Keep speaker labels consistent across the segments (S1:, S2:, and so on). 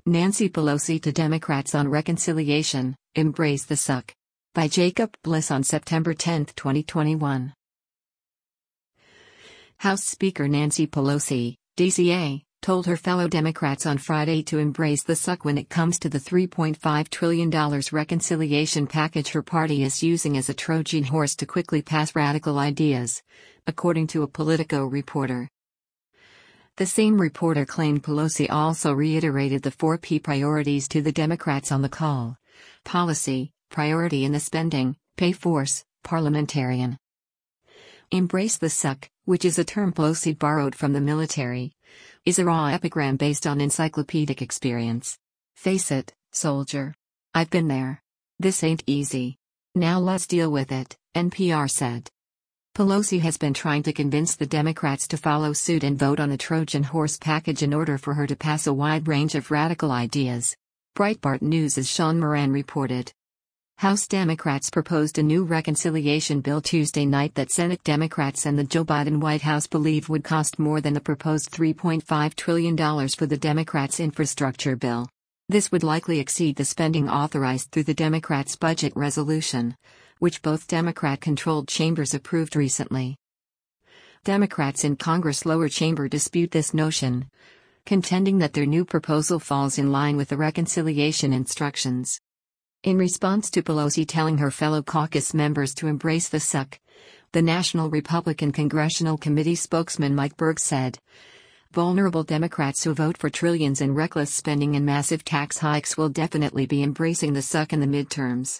S1: Nancy Pelosi to Democrats on reconciliation, embrace the suck. By Jacob Bliss on September 10, 2021. House Speaker Nancy Pelosi, DCA, told her fellow Democrats on Friday to embrace the suck when it comes to the $3.5 trillion reconciliation package her party is using as a Trojan horse to quickly pass radical ideas, according to a Politico reporter. The same reporter claimed Pelosi also reiterated the 4P priorities to the Democrats on the call: policy, priority in the spending, pay force, parliamentarian. Embrace the suck, which is a term Pelosi borrowed from the military, is a raw epigram based on encyclopedic experience. Face it, soldier. I've been there. This ain't easy. Now let's deal with it, NPR said. Pelosi has been trying to convince the Democrats to follow suit and vote on the Trojan horse package in order for her to pass a wide range of radical ideas. Breitbart News' Sean Moran reported. House Democrats proposed a new reconciliation bill Tuesday night that Senate Democrats and the Joe Biden White House believe would cost more than the proposed $3.5 trillion for the Democrats' infrastructure bill. This would likely exceed the spending authorized through the Democrats' budget resolution, which both Democrat-controlled chambers approved recently. Democrats in Congress' lower chamber dispute this notion, contending that their new proposal falls in line with the reconciliation instructions. In response to Pelosi telling her fellow caucus members to embrace the suck, the National Republican Congressional Committee spokesman Mike Berg said, "Vulnerable Democrats who vote for trillions in reckless spending and massive tax hikes will definitely be embracing the suck in the midterms."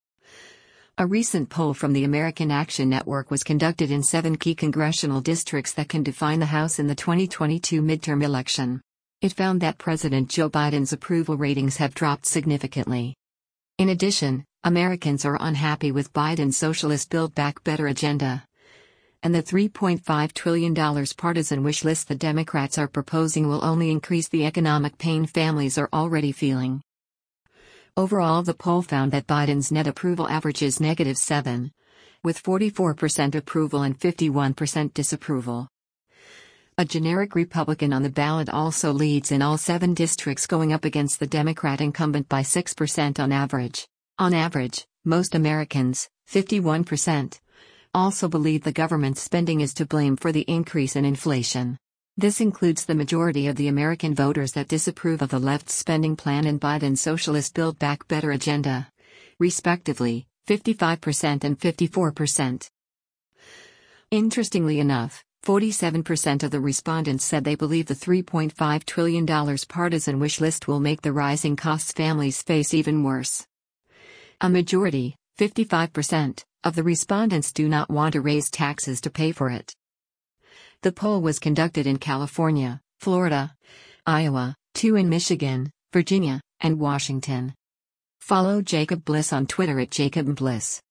S1: A recent poll from the American Action Network was conducted in 7 key congressional districts that can define the House in the 2022 midterm election. It found that President Joe Biden's approval ratings have dropped significantly. In addition, Americans are unhappy with Biden's socialist Build Back Better agenda, and the $3.5 trillion partisan wish list the Democrats are proposing will only increase the economic pain families are already feeling. Overall, the poll found that Biden's net approval averages -7, with 44% approval and 51% disapproval. A generic Republican on the ballot also leads in all 7 districts, going up against the Democrat incumbent by 6% on average. On average, most Americans, 51%, also believe the government's spending is to blame for the increase in inflation. This includes the majority of the American voters that disapprove of the left's spending plan and Biden's socialist Build Back Better agenda, respectively, 55% and 54%. Interestingly enough, 47% of the respondents said they believe the $3.5 trillion partisan wish list will make the rising costs families face even worse. A majority, 55%, of the respondents do not want to raise taxes to pay for it. The poll was conducted in California, Florida, Iowa, 2 in Michigan, Virginia, and Washington. Follow Jacob Bliss on Twitter @JacobBliss.